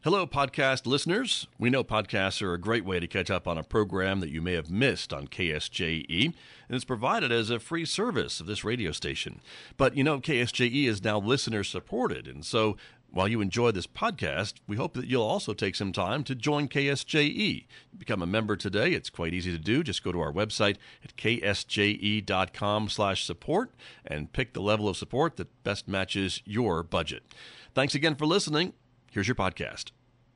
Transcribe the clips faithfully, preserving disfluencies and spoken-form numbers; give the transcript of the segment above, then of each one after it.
Hello, podcast listeners. We know podcasts are a great way to catch up on a program that you may have missed on K S J E, and it's provided as a free service of this radio station. But you know, K S J E is now listener-supported, and so while you enjoy this podcast, we hope that you'll also take some time to join K S J E. Become a member today. It's quite easy to do. Just go to our website at k s j e dot com slash support and pick the level of support that best matches your budget. Thanks again for listening. Here's your podcast.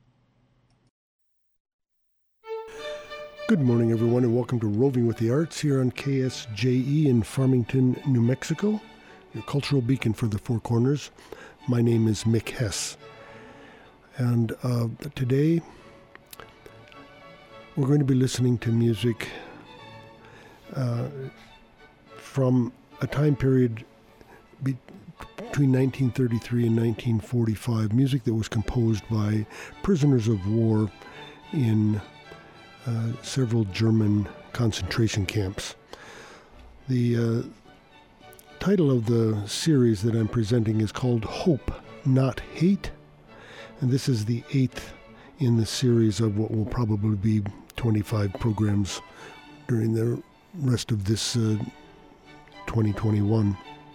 Good morning, everyone, and welcome to Roving with the Arts here on K S J E in Farmington, New Mexico, your cultural beacon for the Four Corners. My name is Mick Hess, and uh, today we're going to be listening to music uh, from a time period be- between nineteen thirty-three and nineteen forty-five, music that was composed by prisoners of war in uh, several German concentration camps. The uh, title of the series that I'm presenting is called Hope, Not Hate, and this is the eighth in the series of what will probably be twenty-five programs during the rest of this uh, twenty twenty-one.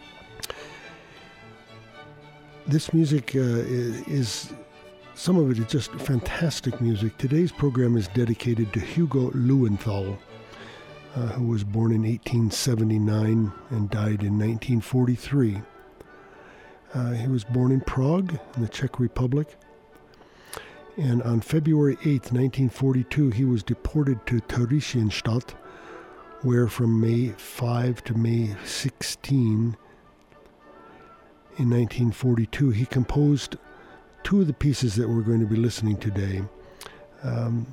This music uh, is, some of it is just fantastic music. Today's program is dedicated to Hugo Löwenthal, uh, who was born in eighteen seventy-nine and died in nineteen forty-three. Uh, he was born in Prague, in the Czech Republic, and on February eighth, nineteen forty-two, he was deported to Theresienstadt, where from May fifth to May sixteenth, in nineteen forty-two, he composed two of the pieces that we're going to be listening today. Um,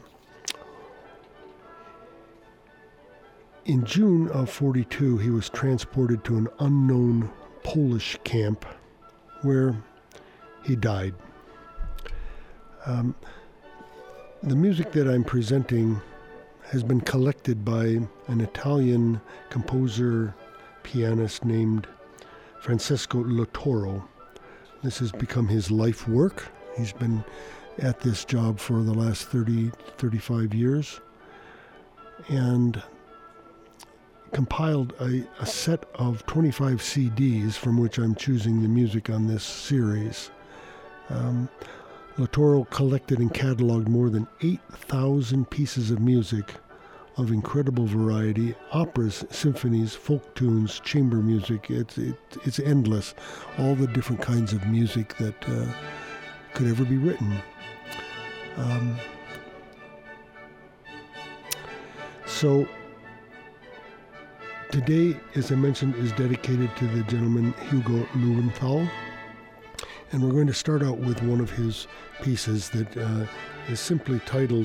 in June of forty-two, he was transported to an unknown Polish camp where he died. Um, the music that I'm presenting has been collected by an Italian composer, pianist named Francesco Lautaro. This has become his life work. He's been at this job for the last thirty, thirty-five years and compiled a, a set of twenty-five C Ds from which I'm choosing the music on this series. Um, Lautaro collected and cataloged more than eight thousand pieces of music of incredible variety: operas, symphonies, folk tunes, chamber music. It's it, it's endless. All the different kinds of music that uh, could ever be written. Um, so today, as I mentioned, is dedicated to the gentleman Hugo Löwenthal, and we're going to start out with one of his pieces that uh, is simply titled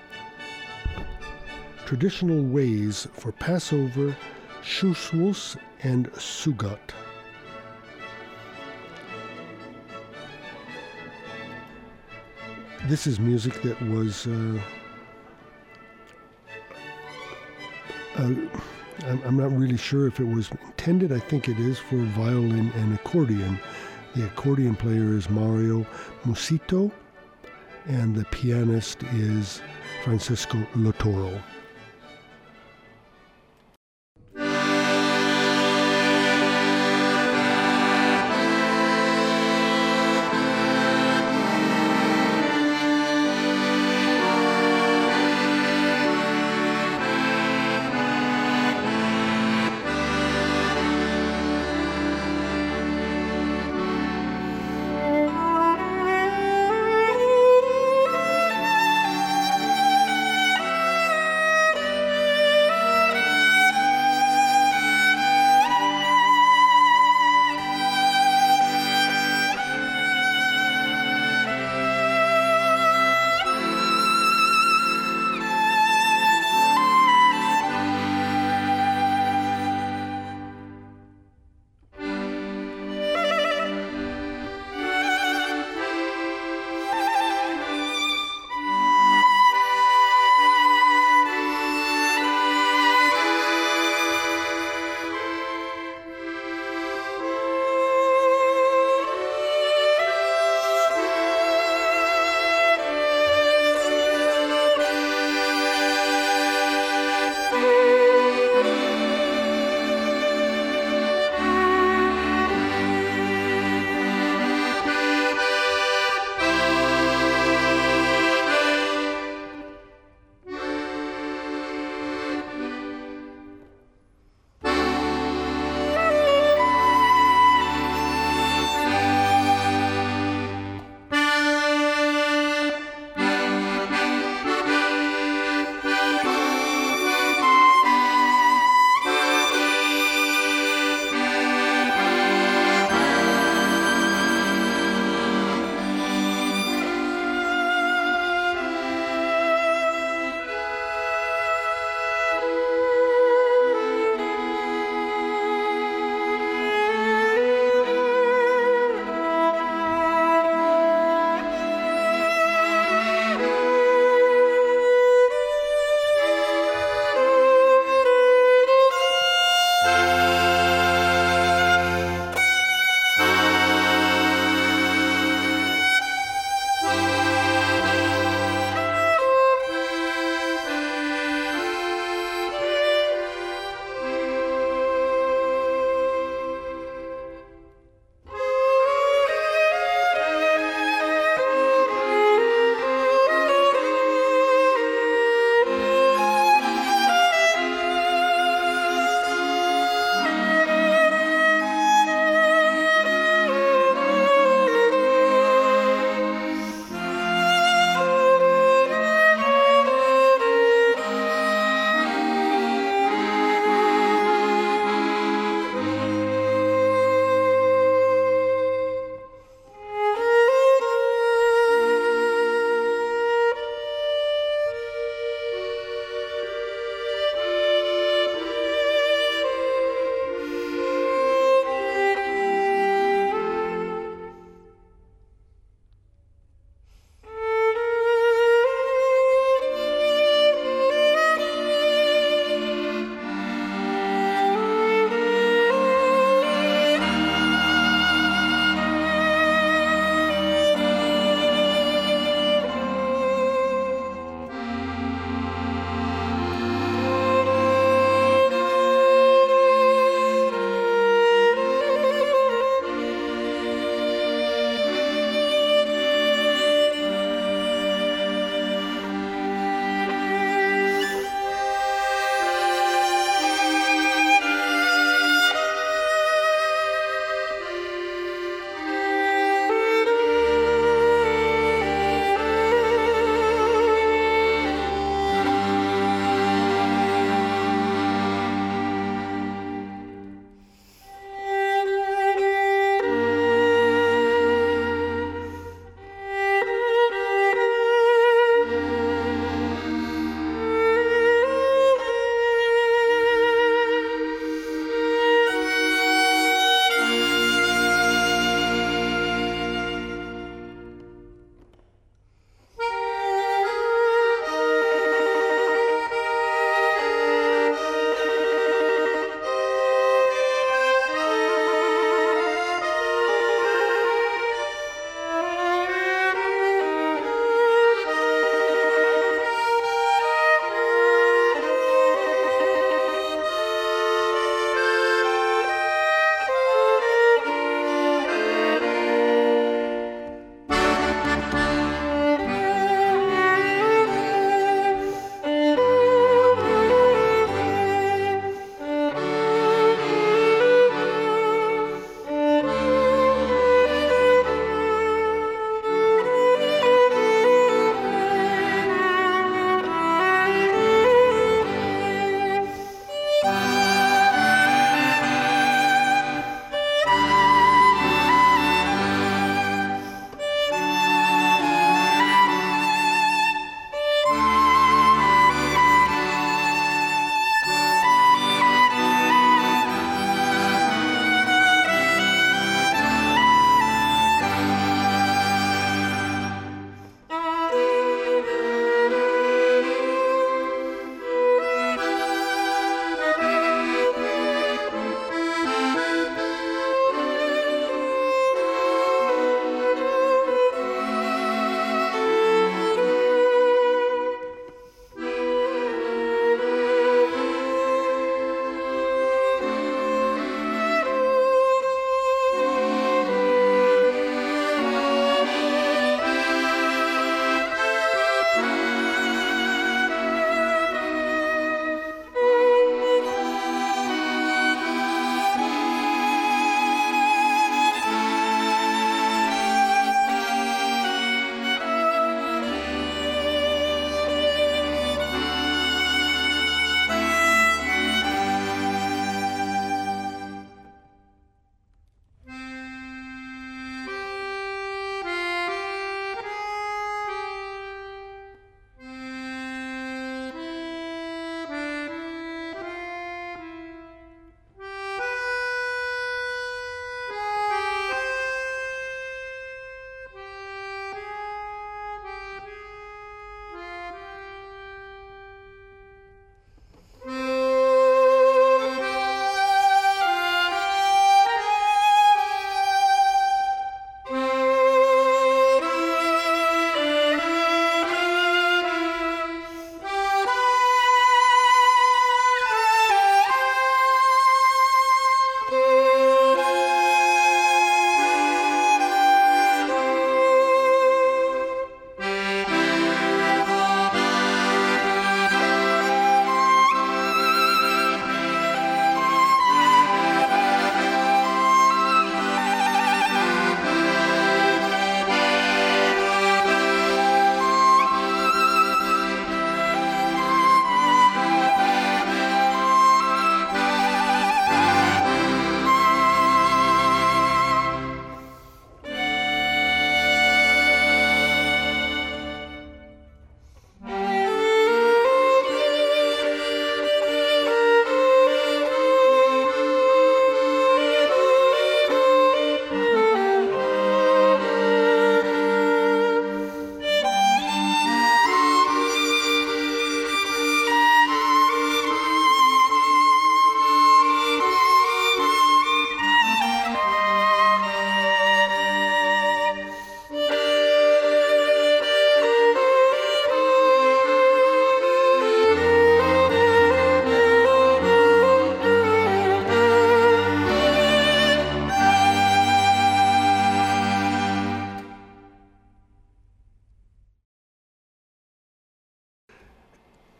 Traditional Ways for Passover, Shavuos, and Sukkot. This is music that was, uh, uh, I'm, I'm not really sure if it was intended. I think it is for violin and accordion. The accordion player is Mario Musito, and the pianist is Francesco Lautaro.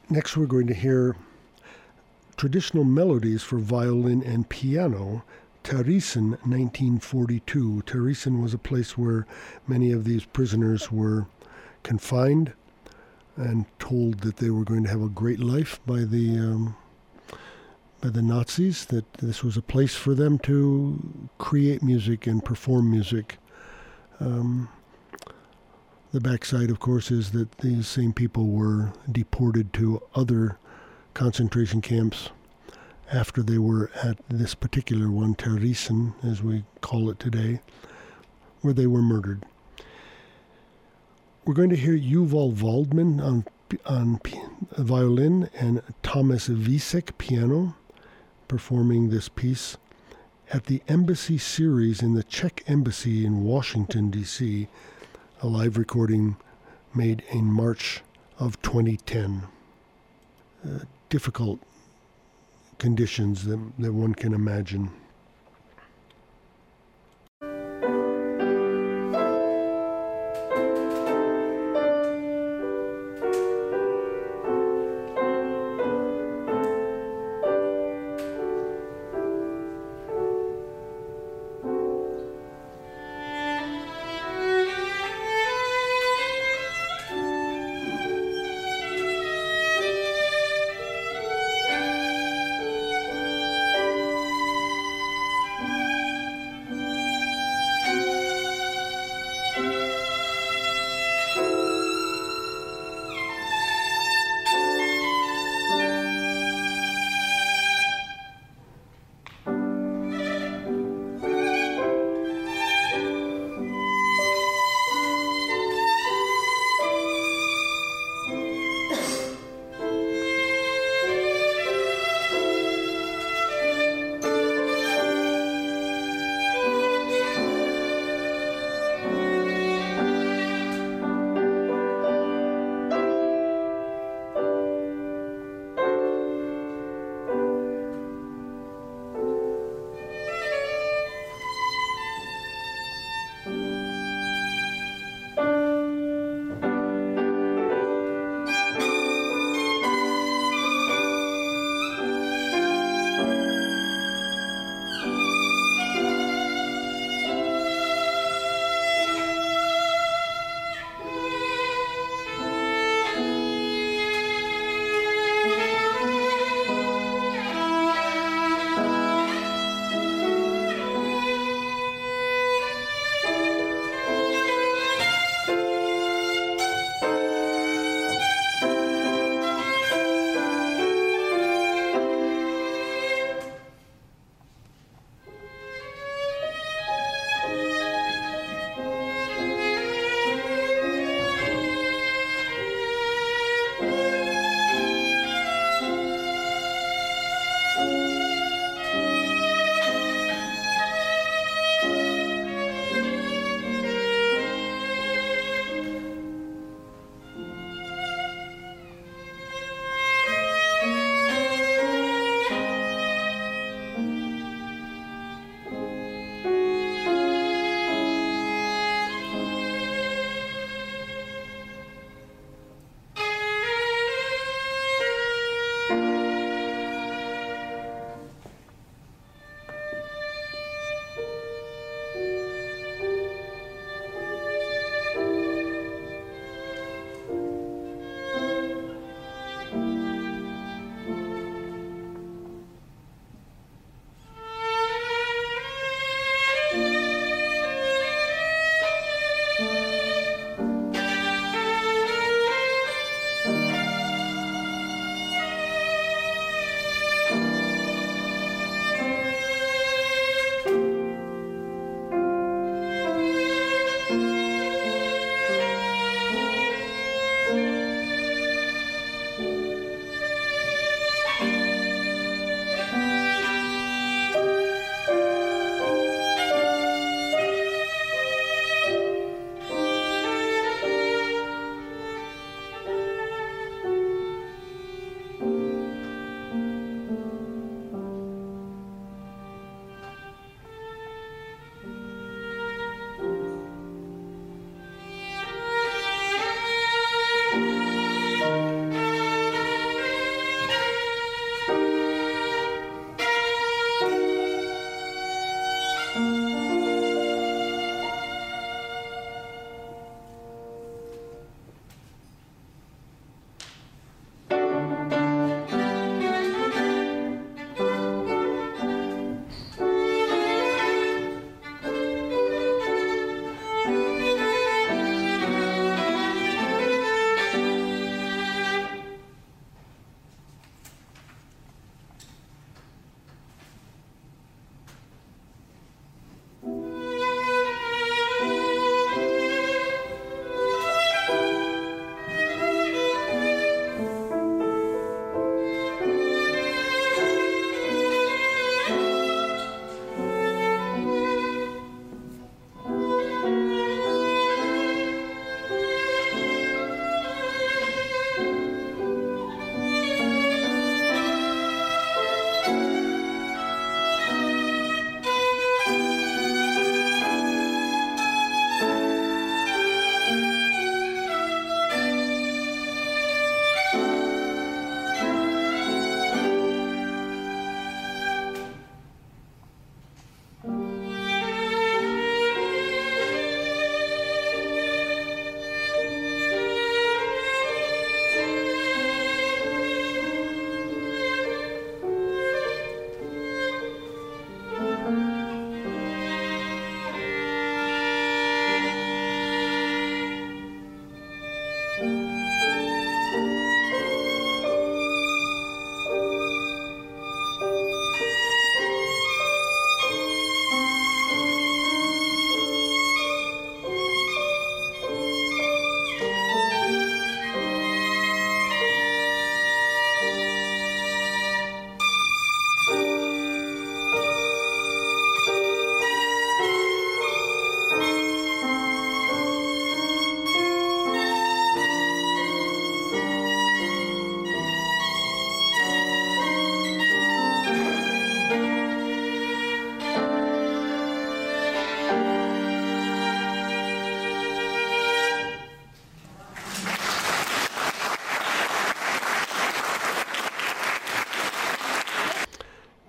Next, we're going to hear traditional melodies for violin and piano, Teresen, nineteen forty-two. Teresen was a place where many of these prisoners were confined and told that they were going to have a great life by the um, by the Nazis, that this was a place for them to create music and perform music. Um, the backside, of course, is that these same people were deported to other concentration camps after they were at this particular one, Teresen, as we call it today, where they were murdered. We're going to hear Yuval Waldman on, on p- violin and Thomas Wiesek piano performing this piece at the Embassy Series in the Czech Embassy in Washington, D C, a live recording made in March of twenty ten. Uh, difficult conditions that, that one can imagine.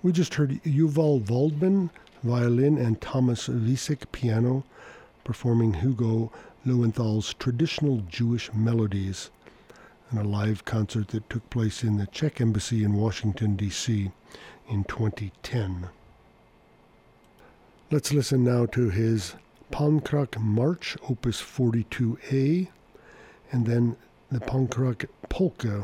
We just heard Yuval Waldman, violin, and Thomas Wiesek, piano, performing Hugo Lewenthal's traditional Jewish melodies in a live concert that took place in the Czech Embassy in Washington, D C in twenty ten. Let's listen now to his Pankrak March, Opus forty-two A, and then the Pankrak Polka,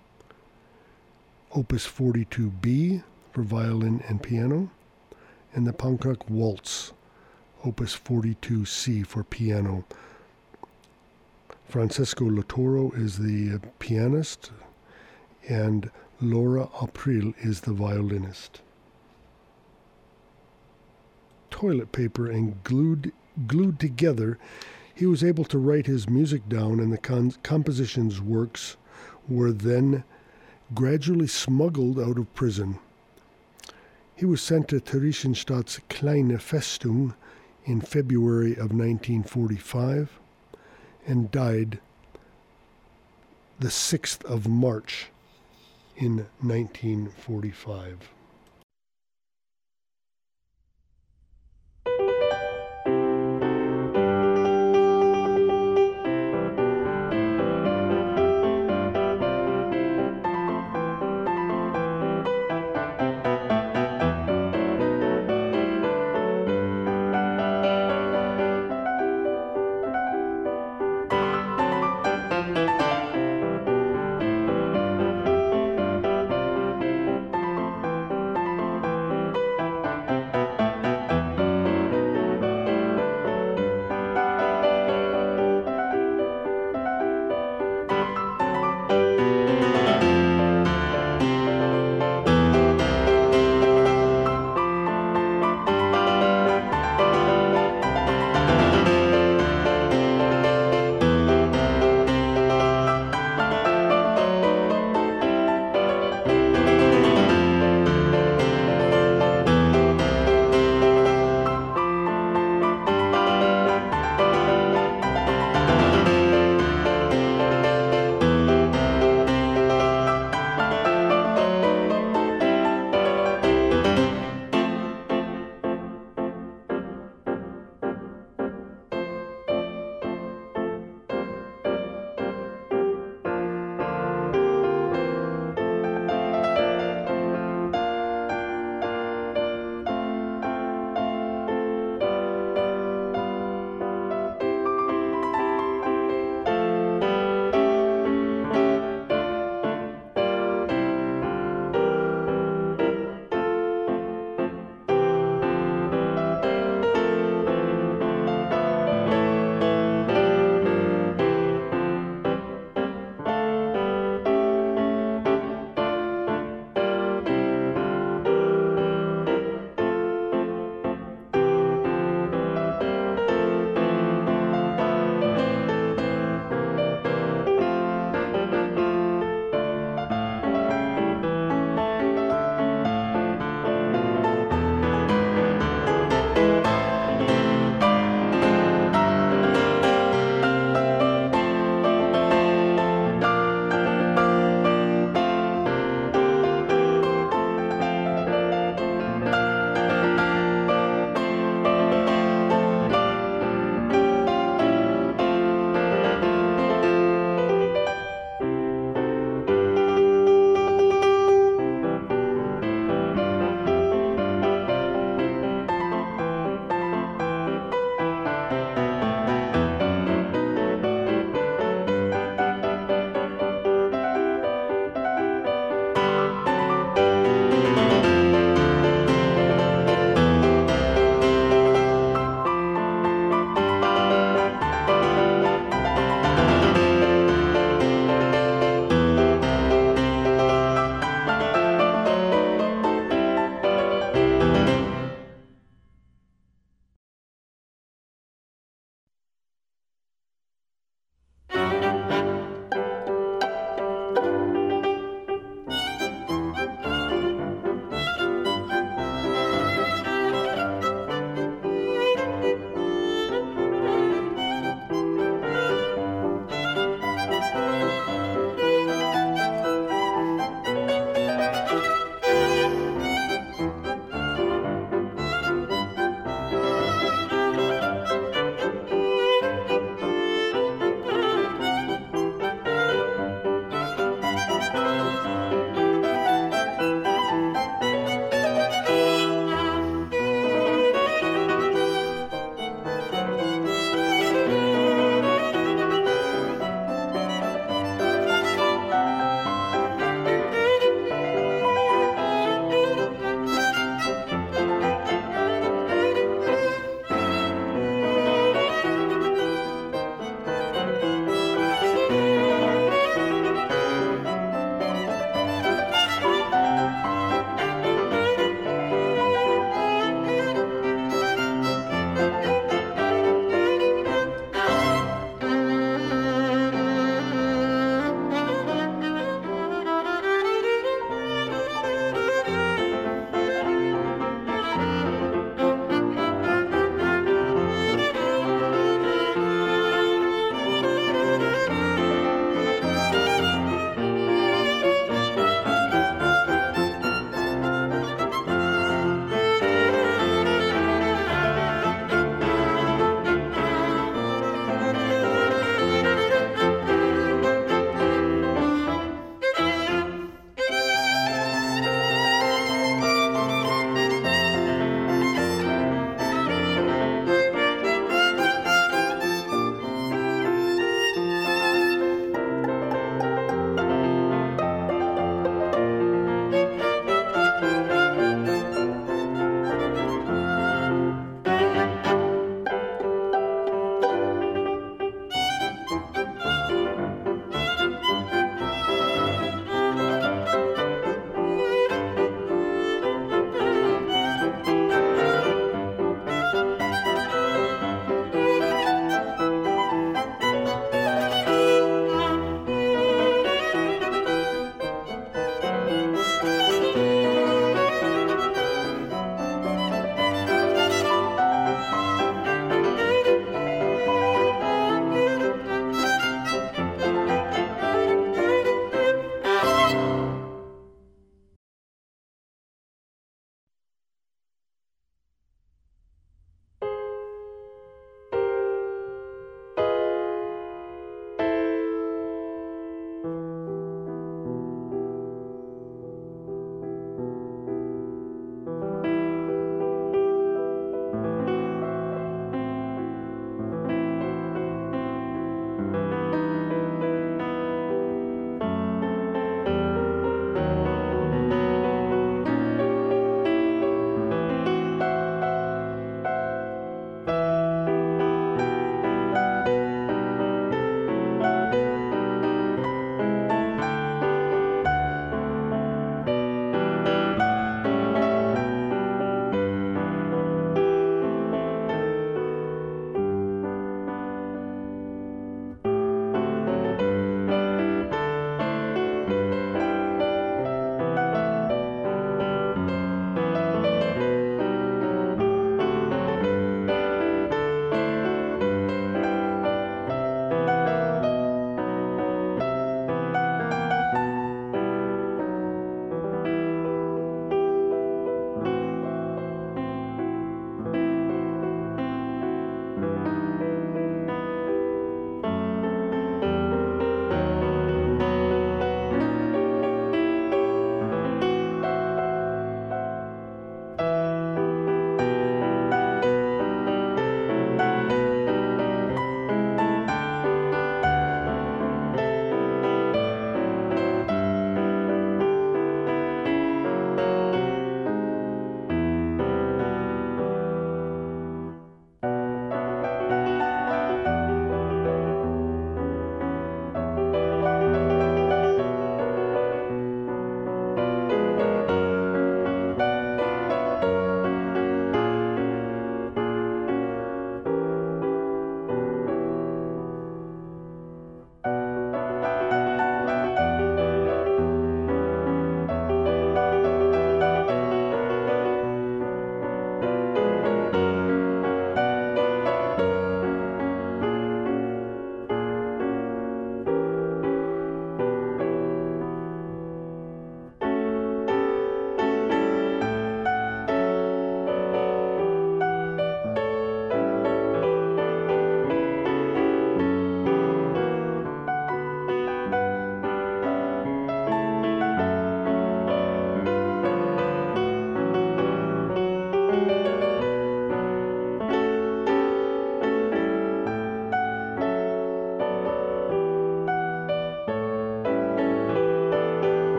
Opus forty-two B for violin and piano, and the Pankrak Waltz, Opus forty-two C for piano. Francesco Latoro is the pianist, and Laura April is the violinist. Toilet paper and glued glued together, he was able to write his music down, and the con- composition's works were then gradually smuggled out of prison. He was sent to Theresienstadt's Kleine Festung in February of nineteen forty-five and died the sixth of March in nineteen forty-five.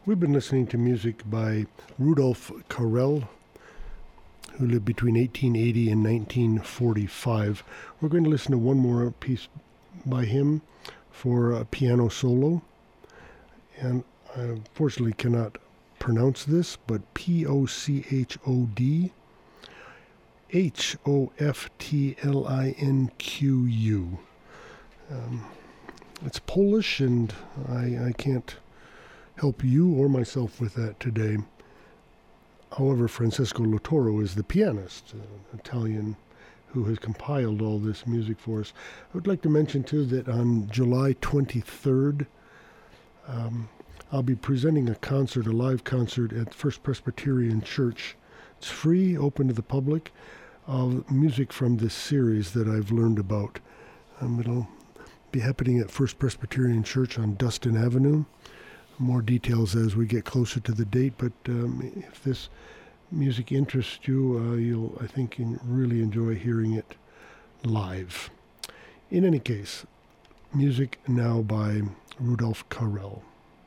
We've been listening to music by Rudolf Carrel, who lived between eighteen eighty and nineteen forty-five. We're going to listen to one more piece by him for a piano solo. And I unfortunately cannot pronounce this, but P O C H O D H O F T L I N Q U. Um, it's Polish, and I, I can't help you or myself with that today. However, Francesco Lotoro is the pianist, an Italian who has compiled all this music for us. I would like to mention, too, that on July twenty-third, um, I'll be presenting a concert, a live concert at First Presbyterian Church. It's free, open to the public, of music from this series that I've learned about. Um, it'll be happening at First Presbyterian Church on Dustin Avenue. More details as we get closer to the date, but um, if this music interests you, uh, you'll, I think, really enjoy hearing it live. In any case, music now by Rudolf Carrel.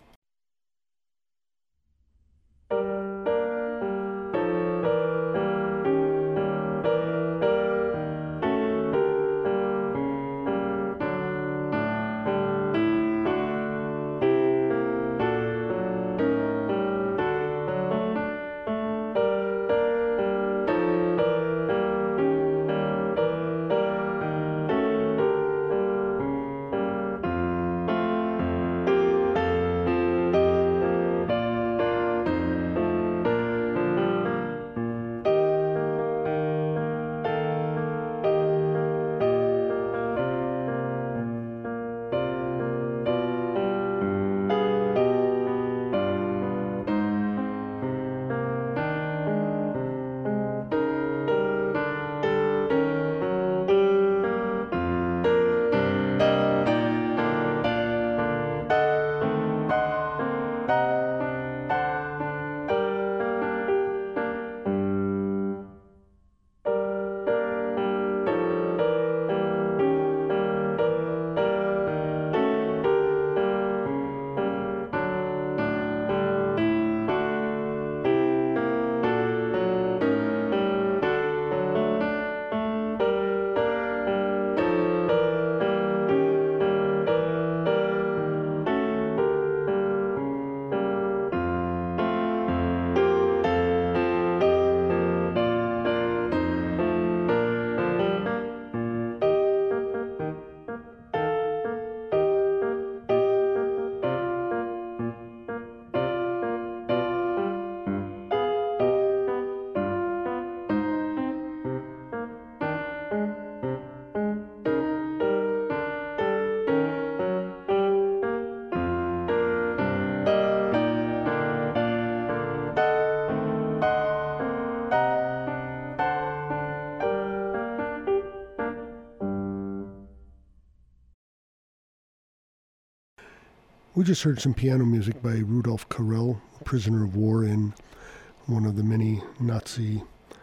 We just heard some piano music by Rudolf Carrel, prisoner of war in one of the many Nazi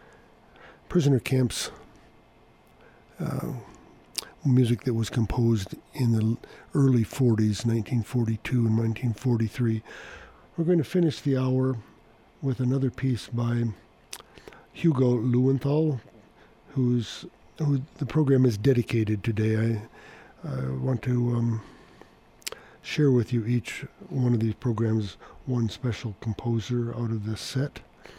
prisoner camps. Uh, music that was composed in the early forties, nineteen forty-two and nineteen forty-three. We're going to finish the hour with another piece by Hugo Leuenthal, who's who the program is dedicated today. I, I want to um, share with you each one of these programs one special composer out of this set.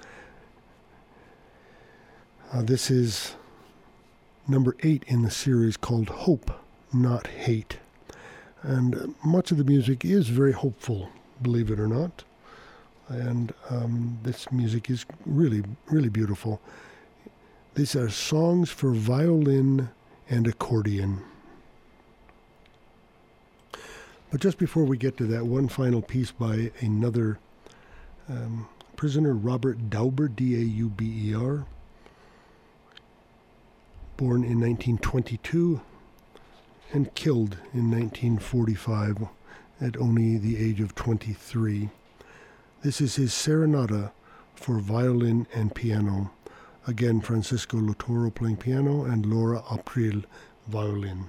Uh, this is number eight in the series called Hope, Not Hate. And much of the music is very hopeful, believe it or not. And um, this music is really, really beautiful. These are songs for violin and accordion. But just before we get to that, one final piece by another um, prisoner, Robert Dauber, D A U B E R, born in nineteen twenty-two and killed in nineteen forty-five at only the age of twenty-three. This is his Serenata for violin and piano. Again, Francisco Lotoro playing piano and Laura April violin.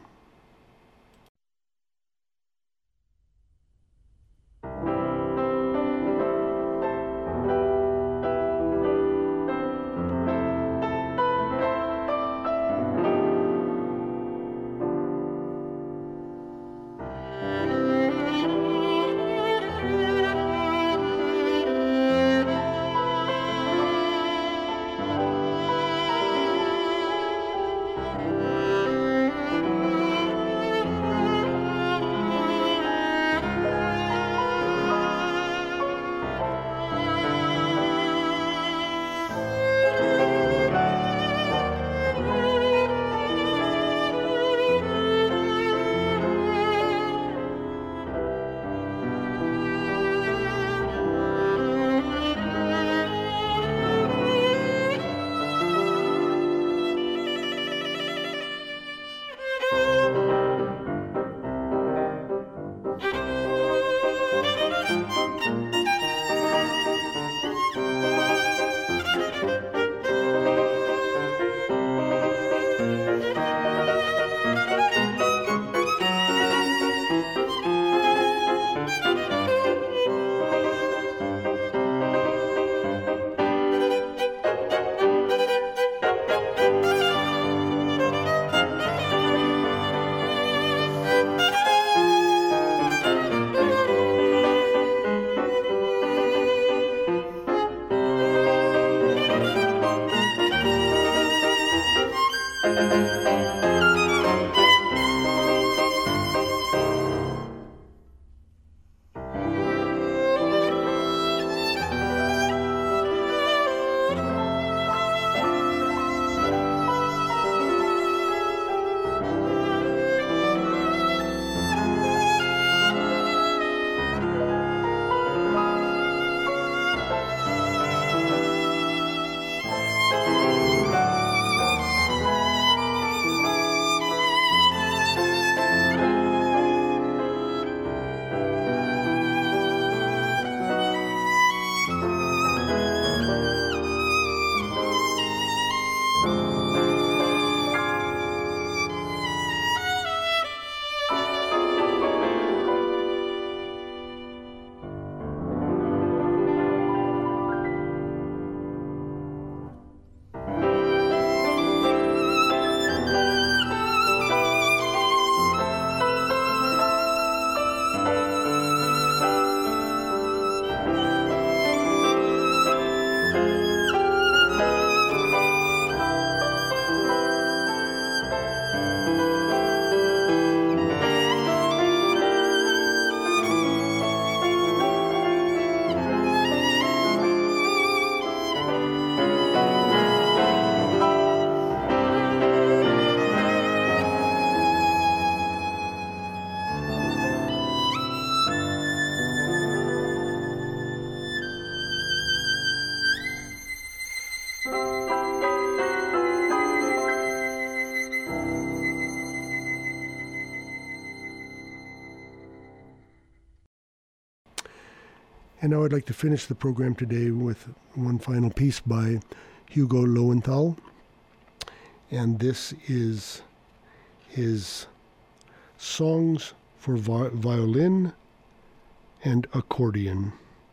And now I'd like to finish the program today with one final piece by Hugo Lowenthal. And this is his Songs for vi- Violin and Accordion.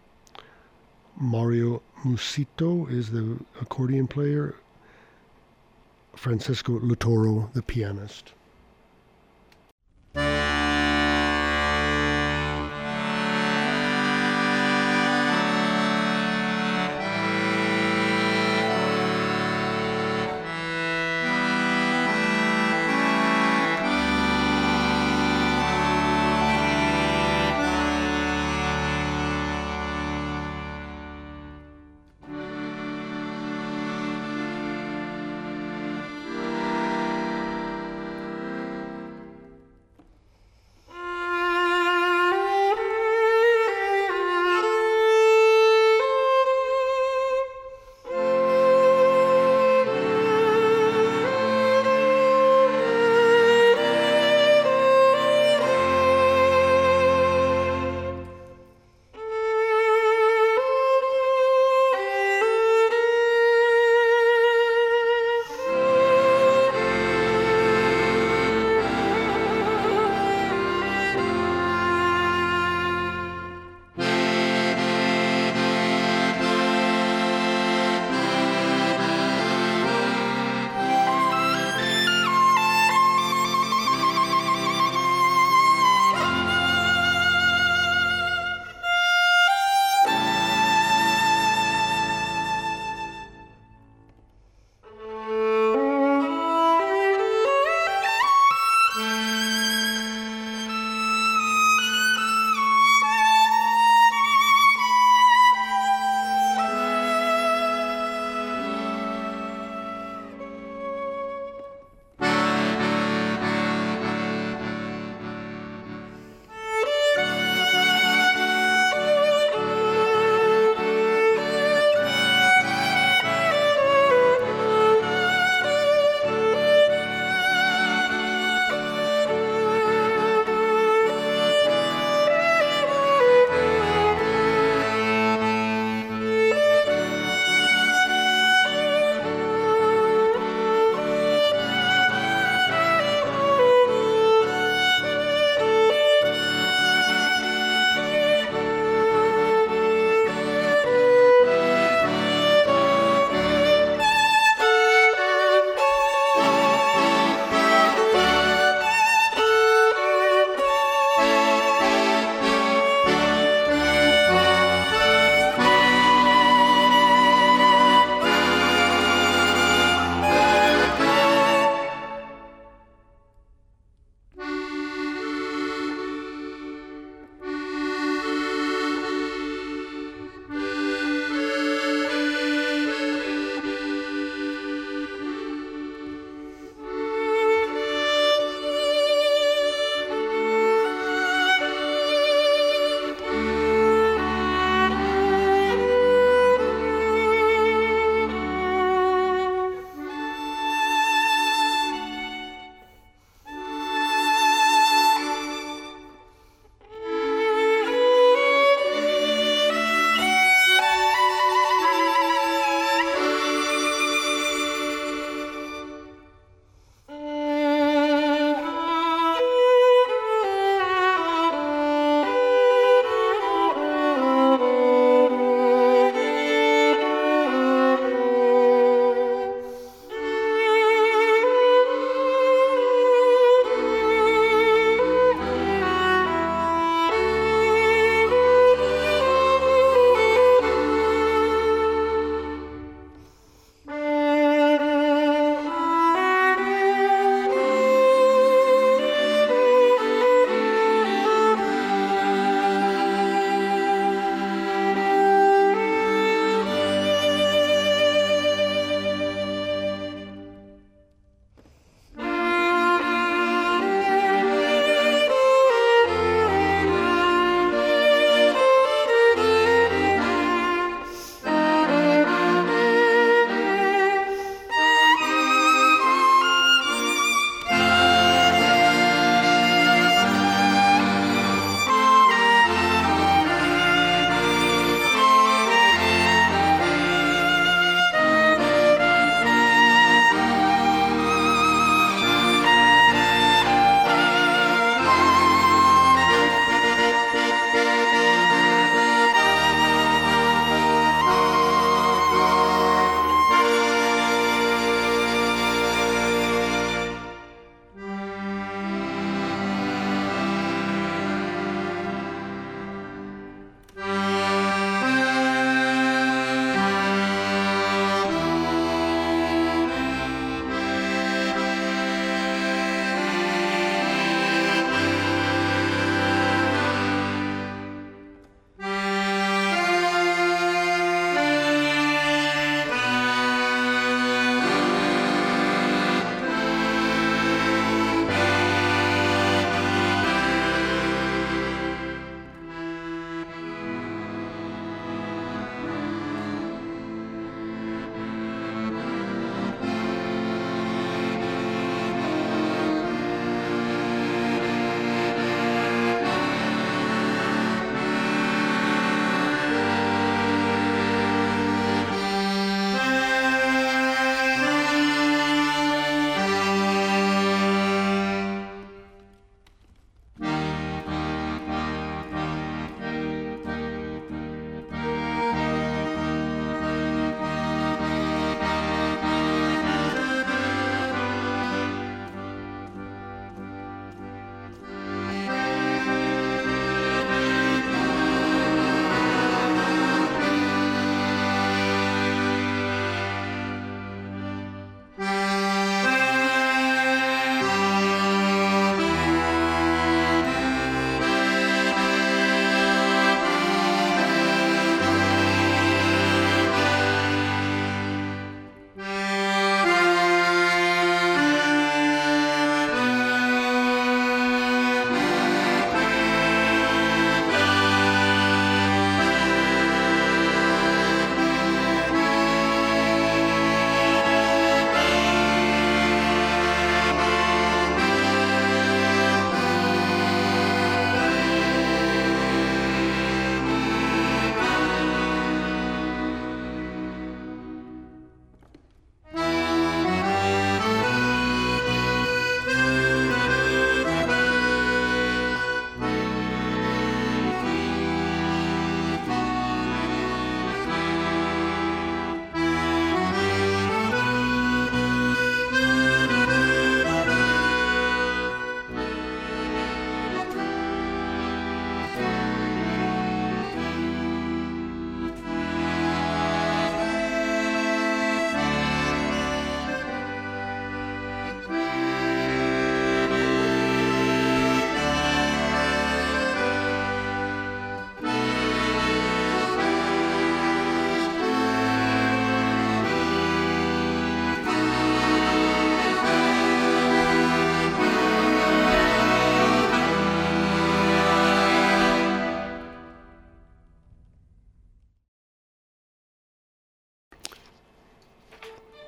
Mario Musito is the accordion player, Francisco Latoro, the pianist.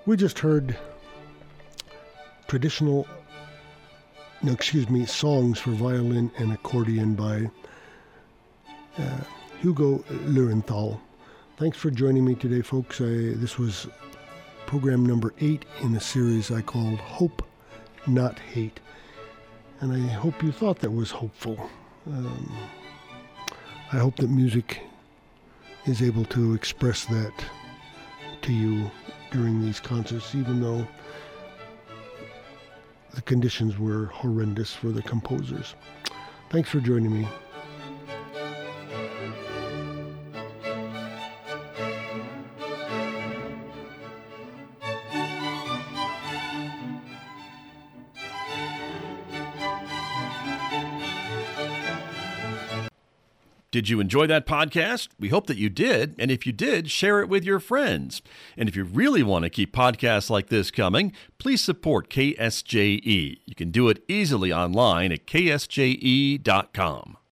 We just heard traditional, no, excuse me, songs for violin and accordion by uh, Hugo Löwenthal. Thanks for joining me today, folks. I, this was program number eight in a series I called Hope, Not Hate. And I hope you thought that was hopeful. Um, I hope that music is able to express that to you during these concerts, even though the conditions were horrendous for the composers. Thanks for joining me. Did you enjoy that podcast? We hope that you did. And if you did, share it with your friends. And if you really want to keep podcasts like this coming, please support K S J E. You can do it easily online at K S J E dot com.